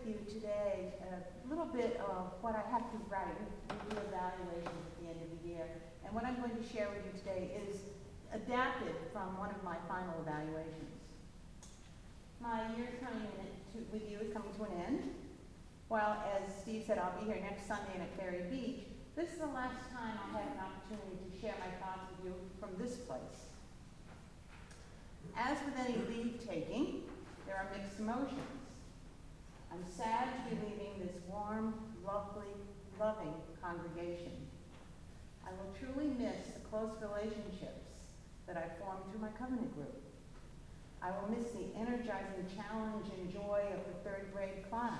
you today a little bit of what I have to write. We do evaluations at the end of the year. And what I'm going to share with you today is adapted from one of my final evaluations. My year with you is coming to an end. While, as Steve said, I'll be here next Sunday at Ferry Beach, this is the last time I'll have an opportunity to share my thoughts with you from this place. As with any leave-taking, there are mixed emotions. I'm sad to be leaving this warm, lovely, loving congregation. I will truly miss the close relationships that I formed through my covenant group. I will miss the energizing challenge and joy of the third grade class.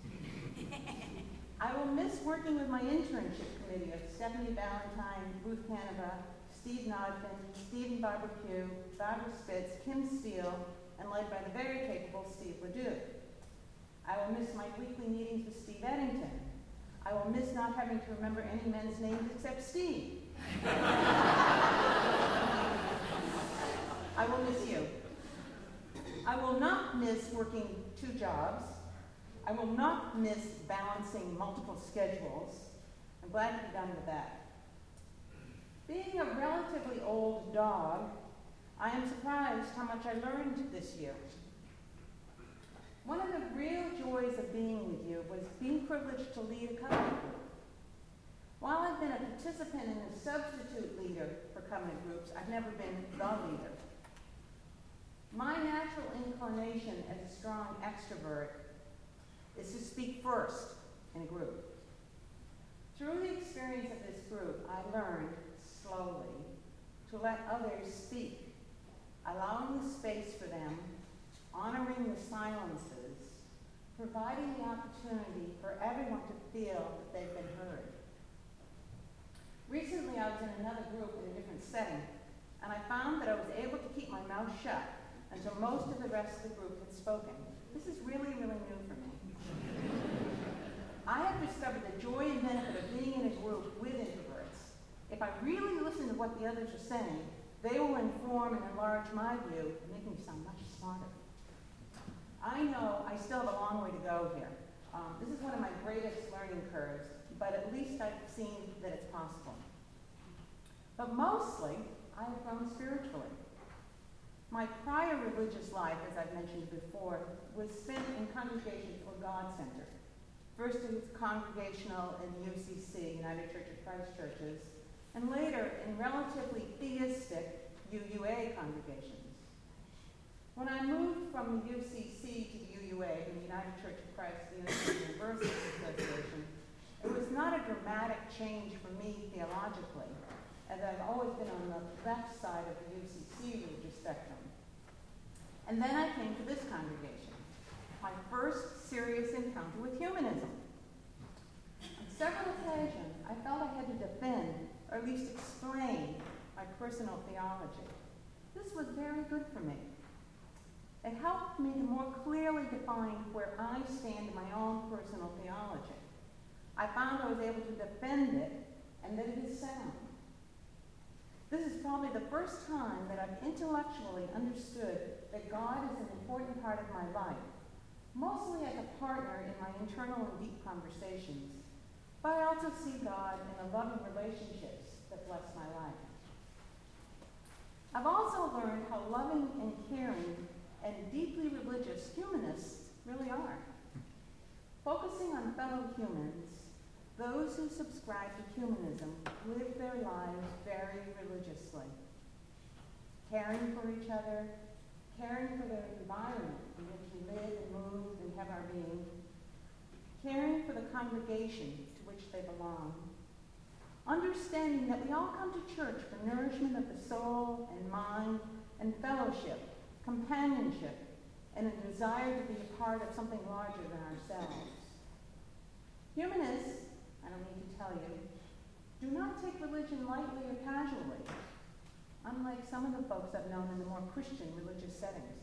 I will miss working with my internship committee of Stephanie Valentine, Ruth Canova, Steve Nodman, Stephen Barbecue, Barbara Spitz, Kim Steele, and led by the very capable Steve Ledoux. I will miss my weekly meetings with Steve Eddington. I will miss not having to remember any men's names except Steve. I will miss you. I will not miss working 2 jobs. I will not miss balancing multiple schedules. I'm glad to be done with that. Being a relatively old dog, I am surprised how much I learned this year. One of the real joys of being with you was being privileged to lead a covenant group. While I've been a participant and a substitute leader for covenant groups, I've never been the leader. My natural inclination as a strong extrovert is to speak first in a group. Through the experience of this group, I learned slowly to let others speak, allowing the space for them, honoring the silences, providing the opportunity for everyone to feel that they've been heard. Recently, I was in another group in a different setting, and I found that I was able to keep my mouth shut until most of the rest of the group had spoken. This is really, really new for me. I have discovered the joy and benefit of being in a group with introverts. If I really listen to what the others are saying, they will inform and enlarge my view and make me sound much smarter. I know I still have a long way to go here. This is one of my greatest learning curves, but at least I've seen that it's possible. But mostly, I've grown spiritually. My prior religious life, as I've mentioned before, was spent in Congregations for God Center. First it was congregational in UCC, United Church of Christ churches, and later in relatively theistic UUA congregations. When I moved from the UCC to the UUA, the United Church of Christ University Association, it was not a dramatic change for me theologically, as I've always been on the left side of the UCC religious spectrum. And then I came to this congregation, my first serious encounter with humanism. On several occasions, I felt I had to defend, or at least explain, my personal theology. This was very good for me. It helped me to more clearly define where I stand in my own personal theology. I found I was able to defend it, and that it is sound. This is probably the first time that I've intellectually understood that God is an important part of my life, mostly as a partner in my internal and deep conversations, but I also see God in the loving relationships that bless my life. I've also learned how loving and caring and deeply religious humanists really are. Focusing on fellow humans, those who subscribe to humanism live their lives very religiously, caring for each other, caring for the environment in which we live and move and have our being, caring for the congregation to which they belong, understanding that we all come to church for nourishment of the soul and mind and fellowship, companionship, and a desire to be a part of something larger than ourselves. Humanists, I don't need to tell you, do not take religion lightly or casually, unlike some of the folks I've known in the more Christian religious settings.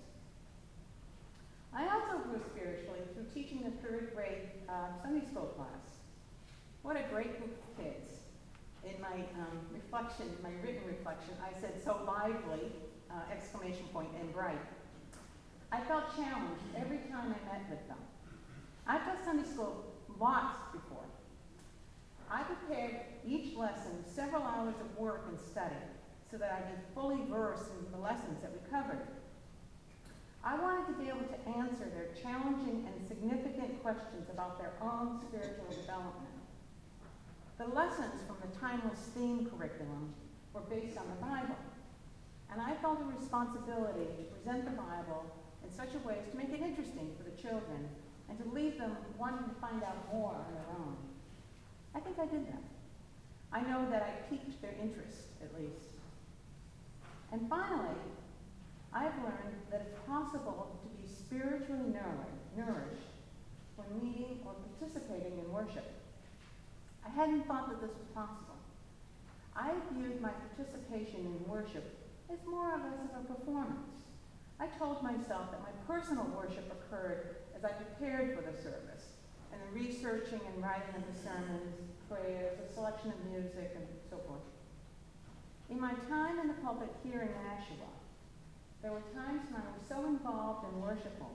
I also grew spiritually through teaching the third grade Sunday school class. What a great group of kids. In my reflection, my written reflection, I said so lively, exclamation point, and bright. I felt challenged every time I met with them. I've taught Sunday school lots before. I prepared each lesson several hours of work and study so that I'd be fully versed in the lessons that we covered. I wanted to be able to answer their challenging and significant questions about their own spiritual development. The lessons from the Timeless Theme curriculum were based on the Bible, and I felt a responsibility to present the Bible in such a way as to make it interesting for the children and to leave them wanting to find out more on their own. I think I did that. I know that I piqued their interest, at least. And finally, I've learned that it's possible to be spiritually nourished when leading or participating in worship. I hadn't thought that this was possible. I viewed my participation in worship as more or less of a performance. I told myself that my personal worship occurred as I prepared for the service, and the researching and writing of the sermons, prayers, a selection of music, and so forth. In my time in the pulpit here in Nashua, there were times when I was so involved and worshipful,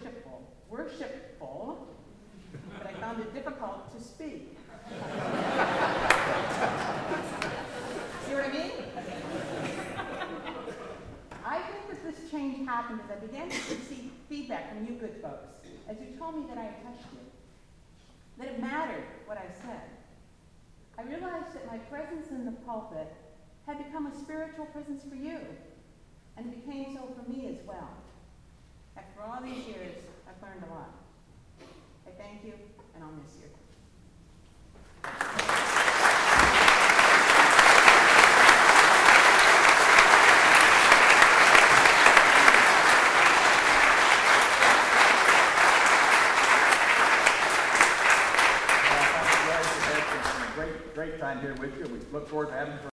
that I found it difficult to speak. See what I mean? I think that this change happened as I began to receive feedback from you good folks, as you told me that I had touched you, that it mattered what I said. I realized that my presence in the pulpit had become a spiritual presence for you, and it became so for me as well. After all these years, I've learned a lot. I thank you, and I'll miss you. Great time here with you. We look forward to having you for